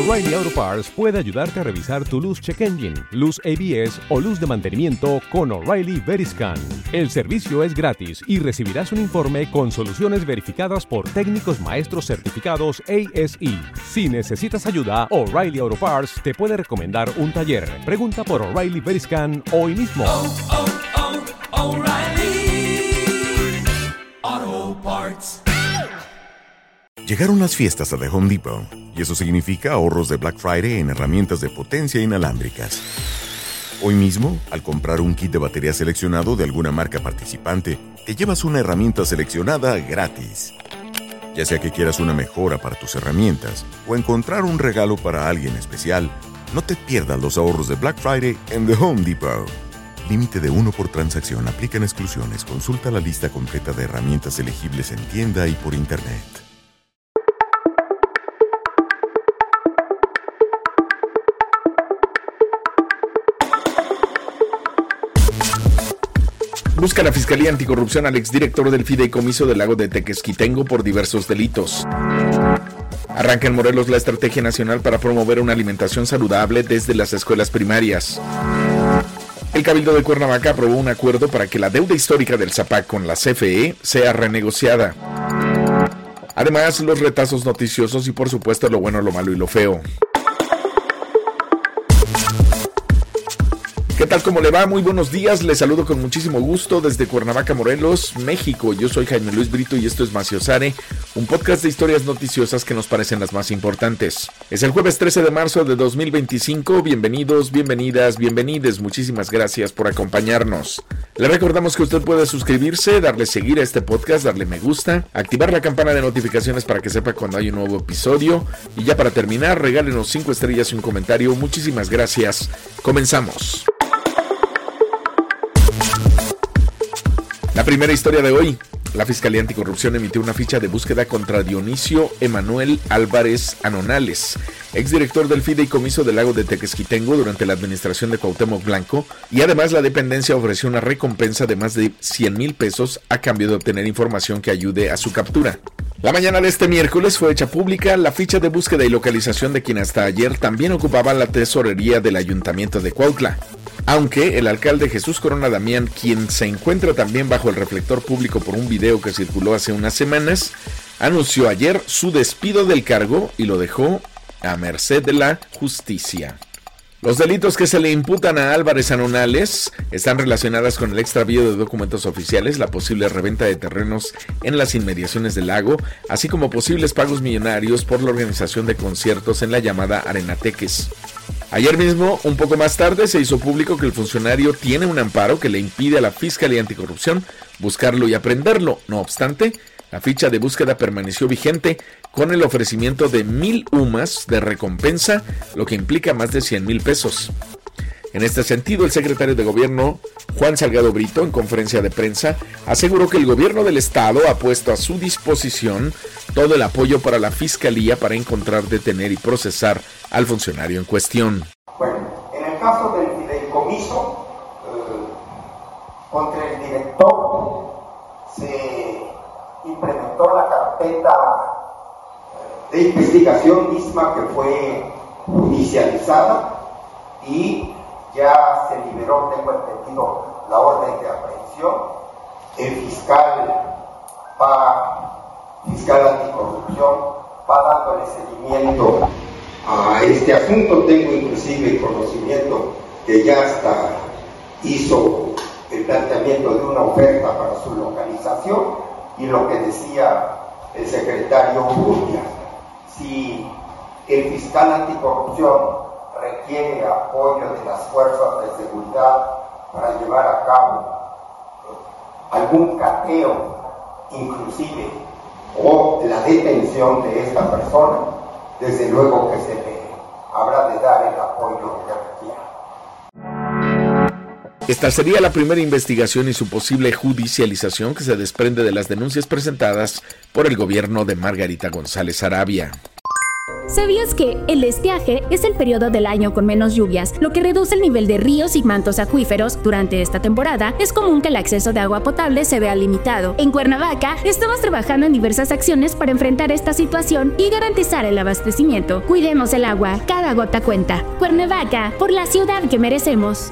O'Reilly Auto Parts puede ayudarte a revisar tu luz check engine, luz ABS o luz de mantenimiento con O'Reilly Veriscan. El servicio es gratis y recibirás un informe con soluciones verificadas por técnicos maestros certificados ASE. Si necesitas ayuda, O'Reilly Auto Parts te puede recomendar un taller. Pregunta por O'Reilly Veriscan hoy mismo. O'Reilly Auto Parts. Llegaron las fiestas a The Home Depot, y eso significa ahorros de Black Friday en herramientas de potencia inalámbricas. Hoy mismo, al comprar un kit de batería seleccionado de alguna marca participante, te llevas una herramienta seleccionada gratis. Ya sea que quieras una mejora para tus herramientas o encontrar un regalo para alguien especial, no te pierdas los ahorros de Black Friday en The Home Depot. Límite de 1 por transacción. Aplican exclusiones. Consulta la lista completa de herramientas elegibles en tienda y por internet. Busca la Fiscalía Anticorrupción al exdirector del Fideicomiso del Lago de Tequesquitengo por diversos delitos. Arranca en Morelos la Estrategia Nacional para promover una alimentación saludable desde las escuelas primarias. El Cabildo de Cuernavaca aprobó un acuerdo para que la deuda histórica del ZAPAC con la CFE sea renegociada. Además, los retazos noticiosos y, por supuesto, lo bueno, lo malo y lo feo. ¿Qué tal? ¿Cómo le va? Muy buenos días, les saludo con muchísimo gusto desde Cuernavaca, Morelos, México. Yo soy Jaime Luis Brito y esto es Maciosare, un podcast de historias noticiosas que nos parecen las más importantes. Es el jueves 13 de marzo de 2025, bienvenidos, bienvenidas, bienvenides, muchísimas gracias por acompañarnos. Le recordamos que usted puede suscribirse, darle seguir a este podcast, darle me gusta, activar la campana de notificaciones para que sepa cuando hay un nuevo episodio. Y ya para terminar, regálenos 5 estrellas y un comentario, muchísimas gracias. Comenzamos. La primera historia de hoy. La Fiscalía Anticorrupción emitió una ficha de búsqueda contra Dionisio Emanuel Álvarez Anonales, exdirector del Fideicomiso del Lago de Tequesquitengo durante la administración de Cuauhtémoc Blanco, y además la dependencia ofreció una recompensa de más de 100,000 pesos a cambio de obtener información que ayude a su captura. La mañana de este miércoles fue hecha pública la ficha de búsqueda y localización de quien hasta ayer también ocupaba la tesorería del Ayuntamiento de Cuautla. Aunque el alcalde Jesús Corona Damián, quien se encuentra también bajo el reflector público por un video que circuló hace unas semanas, anunció ayer su despido del cargo y lo dejó a merced de la justicia. Los delitos que se le imputan a Álvarez Anonales están relacionados con el extravío de documentos oficiales, la posible reventa de terrenos en las inmediaciones del lago, así como posibles pagos millonarios por la organización de conciertos en la llamada Arena Teques. Ayer mismo, un poco más tarde, se hizo público que el funcionario tiene un amparo que le impide a la Fiscalía Anticorrupción buscarlo y aprenderlo. No obstante, la ficha de búsqueda permaneció vigente con el ofrecimiento de 1,000 UMAS de recompensa, lo que implica más de 100,000 pesos. En este sentido, el secretario de Gobierno, Juan Salgado Brito, en conferencia de prensa, aseguró que el gobierno del estado ha puesto a su disposición todo el apoyo para la Fiscalía para encontrar, detener y procesar al funcionario en cuestión. Bueno, en el caso del fideicomiso, contra el director se implementó la carpeta de investigación misma que fue judicializada y ya se liberó, tengo entendido, la orden de aprehensión. El fiscal anticorrupción va dándole seguimiento a este asunto. Tengo inclusive conocimiento que ya hasta hizo el planteamiento de una oferta para su localización, y lo que decía el secretario Urquia, si el fiscal anticorrupción requiere apoyo de las fuerzas de seguridad para llevar a cabo algún cateo, inclusive, o la detención de esta persona, desde luego que se le habrá de dar el apoyo que requiera. Esta sería la primera investigación y su posible judicialización que se desprende de las denuncias presentadas por el gobierno de Margarita González Arabia. ¿Sabías que el estiaje es el periodo del año con menos lluvias, lo que reduce el nivel de ríos y mantos acuíferos? Durante esta temporada, es común que el acceso de agua potable se vea limitado. En Cuernavaca, estamos trabajando en diversas acciones para enfrentar esta situación y garantizar el abastecimiento. Cuidemos el agua, cada gota cuenta. Cuernavaca, por la ciudad que merecemos.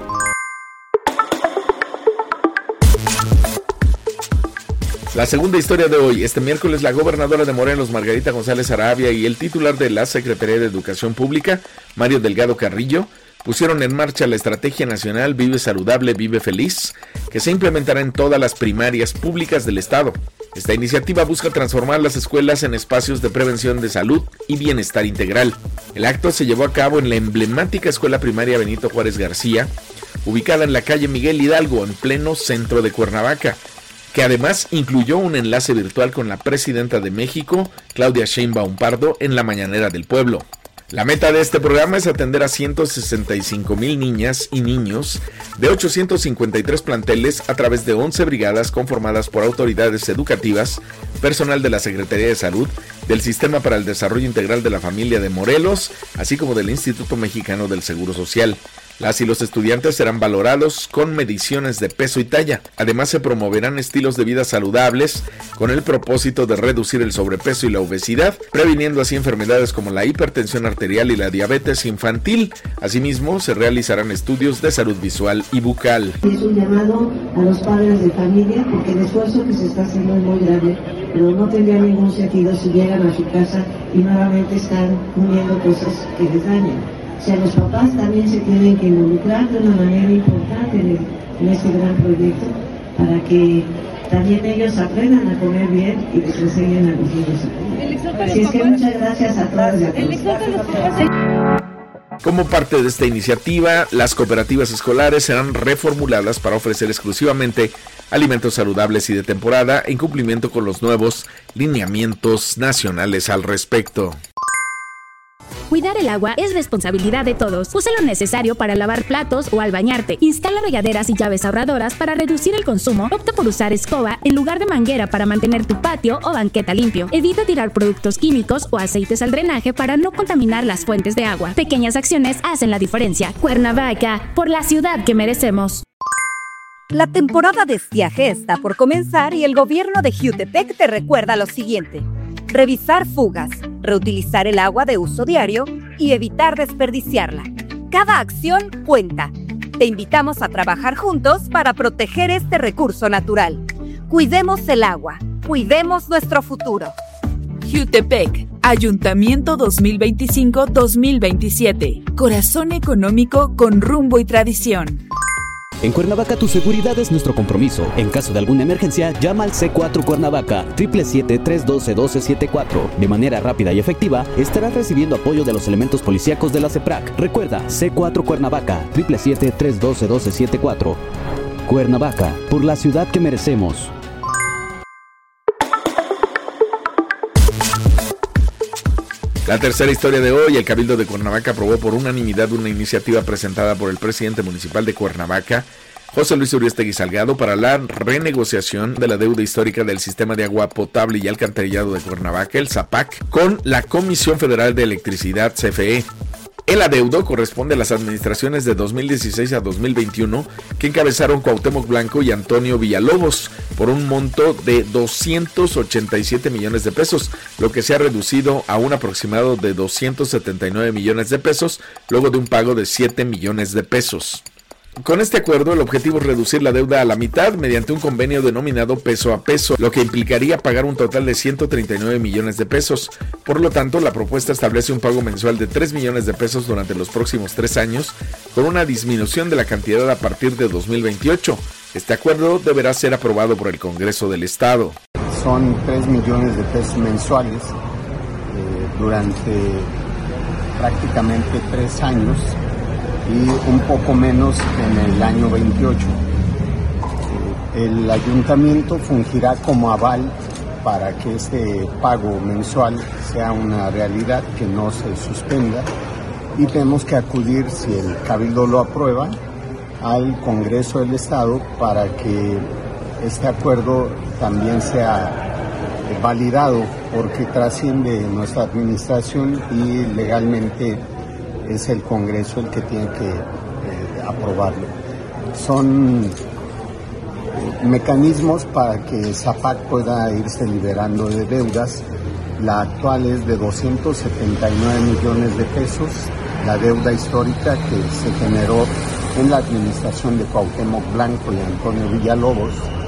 La segunda historia de hoy. Este miércoles, la gobernadora de Morelos, Margarita González Arabia, y el titular de la Secretaría de Educación Pública, Mario Delgado Carrillo, pusieron en marcha la Estrategia Nacional Vive Saludable, Vive Feliz, que se implementará en todas las primarias públicas del estado. Esta iniciativa busca transformar las escuelas en espacios de prevención de salud y bienestar integral. El acto se llevó a cabo en la emblemática Escuela Primaria Benito Juárez García, ubicada en la calle Miguel Hidalgo, en pleno centro de Cuernavaca, que además incluyó un enlace virtual con la presidenta de México, Claudia Sheinbaum Pardo, en la mañanera del pueblo. La meta de este programa es atender a 165,000 niñas y niños de 853 planteles a través de 11 brigadas conformadas por autoridades educativas, personal de la Secretaría de Salud, del Sistema para el Desarrollo Integral de la Familia de Morelos, así como del Instituto Mexicano del Seguro Social. Las y los estudiantes serán valorados con mediciones de peso y talla. Además, se promoverán estilos de vida saludables con el propósito de reducir el sobrepeso y la obesidad, previniendo así enfermedades como la hipertensión arterial y la diabetes infantil. Asimismo, se realizarán estudios de salud visual y bucal. Es un llamado a los padres de familia porque el esfuerzo que se está haciendo es muy grande, pero no tendría ningún sentido si llegan a su casa y nuevamente están comiendo cosas que les dañan. O sea, los papás también se tienen que involucrar de una manera importante en este gran proyecto para que también ellos aprendan a comer bien y les enseñen a los niños a comer. Así es que muchas gracias a todos y a todos. Como parte de esta iniciativa, las cooperativas escolares serán reformuladas para ofrecer exclusivamente alimentos saludables y de temporada en cumplimiento con los nuevos lineamientos nacionales al respecto. Cuidar el agua es responsabilidad de todos. Usa lo necesario para lavar platos o al bañarte. Instala regaderas y llaves ahorradoras para reducir el consumo. Opta por usar escoba en lugar de manguera para mantener tu patio o banqueta limpio. Evita tirar productos químicos o aceites al drenaje para no contaminar las fuentes de agua. Pequeñas acciones hacen la diferencia. Cuernavaca, por la ciudad que merecemos. La temporada de estiaje está por comenzar y el gobierno de Jiutepec te recuerda lo siguiente: revisar fugas, reutilizar el agua de uso diario y evitar desperdiciarla. Cada acción cuenta. Te invitamos a trabajar juntos para proteger este recurso natural. Cuidemos el agua, cuidemos nuestro futuro. Jiutepec, Ayuntamiento 2025-2027. Corazón económico con rumbo y tradición. En Cuernavaca tu seguridad es nuestro compromiso. En caso de alguna emergencia, llama al C4 Cuernavaca 777-312-1274. De manera rápida y efectiva, estarás recibiendo apoyo de los elementos policíacos de la CEPRAC. Recuerda, C4 Cuernavaca 777-312-1274. Cuernavaca, por la ciudad que merecemos. La tercera historia de hoy. El Cabildo de Cuernavaca aprobó por unanimidad una iniciativa presentada por el presidente municipal de Cuernavaca, José Luis Uriastegui Salgado, para la renegociación de la deuda histórica del Sistema de Agua Potable y Alcantarillado de Cuernavaca, el SAPAC, con la Comisión Federal de Electricidad, CFE. El adeudo corresponde a las administraciones de 2016 a 2021 que encabezaron Cuauhtémoc Blanco y Antonio Villalobos por un monto de 287 millones de pesos, lo que se ha reducido a un aproximado de 279 millones de pesos luego de un pago de 7 millones de pesos. Con este acuerdo, el objetivo es reducir la deuda a la mitad mediante un convenio denominado peso a peso, lo que implicaría pagar un total de 139 millones de pesos. Por lo tanto, la propuesta establece un pago mensual de 3 millones de pesos durante los próximos 3 años, con una disminución de la cantidad a partir de 2028. Este acuerdo deberá ser aprobado por el Congreso del Estado. Son 3 millones de pesos mensuales durante prácticamente 3 años. Y un poco menos en el año 28. El ayuntamiento fungirá como aval para que este pago mensual sea una realidad, que no se suspenda, y tenemos que acudir, si el Cabildo lo aprueba, al Congreso del Estado para que este acuerdo también sea validado porque trasciende nuestra administración y legalmente es el Congreso el que tiene que aprobarlo. Son mecanismos para que Zapac pueda irse liberando de deudas. La actual es de 279 millones de pesos, la deuda histórica que se generó en la administración de Cuauhtémoc Blanco y Antonio Villalobos,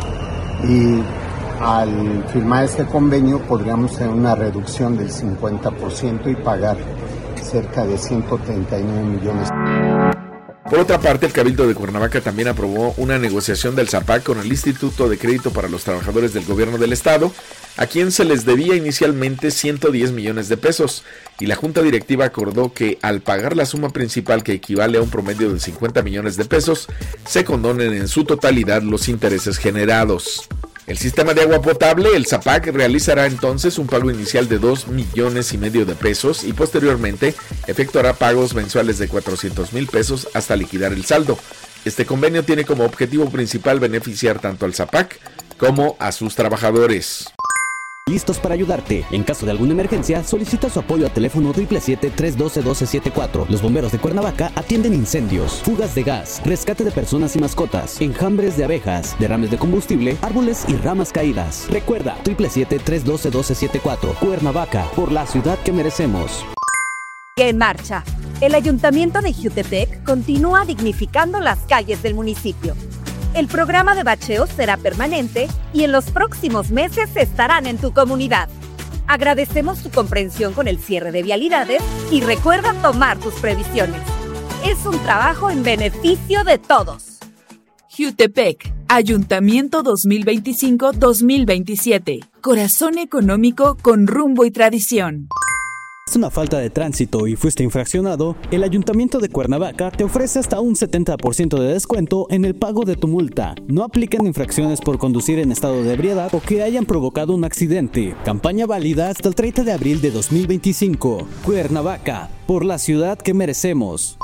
y al firmar este convenio podríamos tener una reducción del 50% y pagar cerca de 139 millones. Por otra parte, el Cabildo de Cuernavaca también aprobó una negociación del Zapac con el Instituto de Crédito para los Trabajadores del Gobierno del Estado, a quien se les debía inicialmente 110 millones de pesos, y la Junta Directiva acordó que al pagar la suma principal, que equivale a un promedio de 50 millones de pesos, se condonen en su totalidad los intereses generados. El sistema de agua potable, el Zapac, realizará entonces un pago inicial de 2,5 millones de pesos y posteriormente efectuará pagos mensuales de 400,000 pesos hasta liquidar el saldo. Este convenio tiene como objetivo principal beneficiar tanto al Zapac como a sus trabajadores. Listos para ayudarte. En caso de alguna emergencia, solicita su apoyo al teléfono 777-312-1274. Los bomberos de Cuernavaca atienden incendios, fugas de gas, rescate de personas y mascotas, enjambres de abejas, derrames de combustible, árboles y ramas caídas. Recuerda, 777-312-1274. Cuernavaca, por la ciudad que merecemos. En marcha. El Ayuntamiento de Jiutepec continúa dignificando las calles del municipio. El programa de bacheo será permanente y en los próximos meses estarán en tu comunidad. Agradecemos tu comprensión con el cierre de vialidades y recuerda tomar tus previsiones. Es un trabajo en beneficio de todos. Jiutepec, Ayuntamiento 2025-2027. Corazón económico con rumbo y tradición. ¿Es una falta de tránsito y fuiste infraccionado? El Ayuntamiento de Cuernavaca te ofrece hasta un 70% de descuento en el pago de tu multa. No aplican infracciones por conducir en estado de ebriedad o que hayan provocado un accidente. Campaña válida hasta el 30 de abril de 2025. Cuernavaca, por la ciudad que merecemos.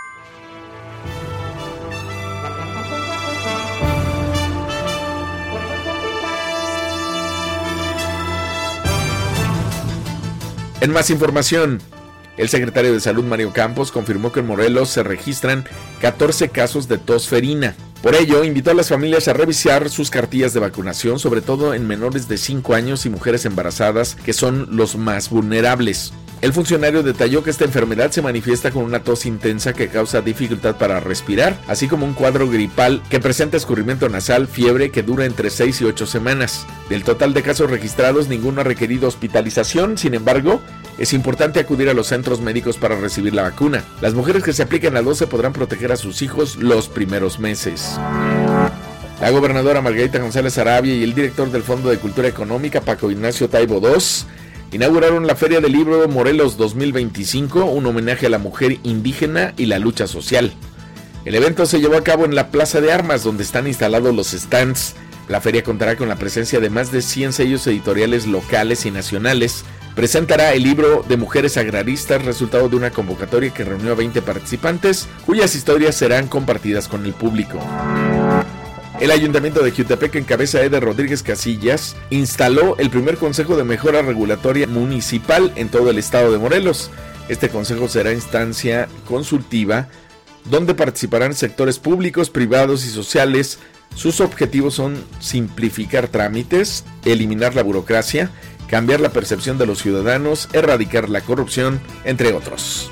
En más información, el secretario de Salud, Mario Campos, confirmó que en Morelos se registran 14 casos de tos ferina. Por ello, invitó a las familias a revisar sus cartillas de vacunación, sobre todo en menores de 5 años y mujeres embarazadas, que son los más vulnerables. El funcionario detalló que esta enfermedad se manifiesta con una tos intensa que causa dificultad para respirar, así como un cuadro gripal que presenta escurrimiento nasal, fiebre que dura entre 6 y 8 semanas. Del total de casos registrados, ninguno ha requerido hospitalización. Sin embargo, es importante acudir a los centros médicos para recibir la vacuna. Las mujeres que se apliquen la dosis podrán proteger a sus hijos los primeros meses. La gobernadora Margarita González Arabia y el director del Fondo de Cultura Económica, Paco Ignacio Taibo II, inauguraron la Feria del Libro Morelos 2025, un homenaje a la mujer indígena y la lucha social. El evento se llevó a cabo en la Plaza de Armas, donde están instalados los stands. La feria contará con la presencia de más de 100 sellos editoriales locales y nacionales. Presentará el libro de Mujeres Agraristas, resultado de una convocatoria que reunió a 20 participantes, cuyas historias serán compartidas con el público. El Ayuntamiento de Jiutepec, en cabeza de Eder Rodríguez Casillas, instaló el primer Consejo de Mejora Regulatoria Municipal en todo el estado de Morelos. Este consejo será instancia consultiva donde participarán sectores públicos, privados y sociales. Sus objetivos son simplificar trámites, eliminar la burocracia, cambiar la percepción de los ciudadanos, erradicar la corrupción, entre otros.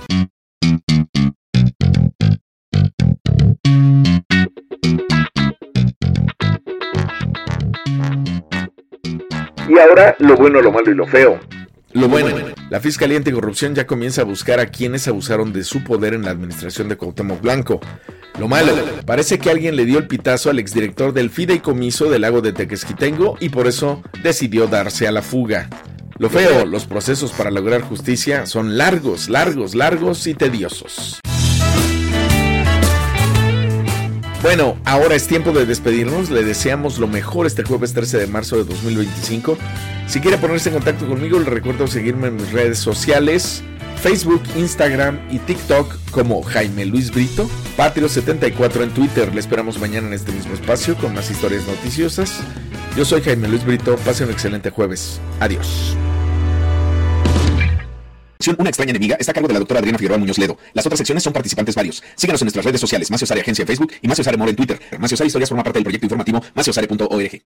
Y ahora, lo bueno, lo malo y lo feo. Lo bueno, la Fiscalía Anticorrupción ya comienza a buscar a quienes abusaron de su poder en la administración de Cuauhtémoc Blanco. Lo malo, parece que alguien le dio el pitazo al exdirector del fideicomiso del lago de Tequesquitengo y por eso decidió darse a la fuga. Lo feo, los procesos para lograr justicia son largos y tediosos. Bueno, ahora es tiempo de despedirnos. Le deseamos lo mejor este jueves 13 de marzo de 2025. Si quiere ponerse en contacto conmigo, le recuerdo seguirme en mis redes sociales, Facebook, Instagram y TikTok como Jaime Luis Brito, Patrio74 en Twitter. Le esperamos mañana en este mismo espacio con más historias noticiosas Yo soy Jaime Luis Brito, pase un excelente jueves. Adiós. Una extraña enemiga está a cargo de la doctora Adriana Figueroa Muñoz Ledo. Las otras secciones son participantes varios. Síganos en nuestras redes sociales, Macios Área Agencia en Facebook y Macios Área More en Twitter. Macios Área Historias forma parte del proyecto informativo maciosare.org.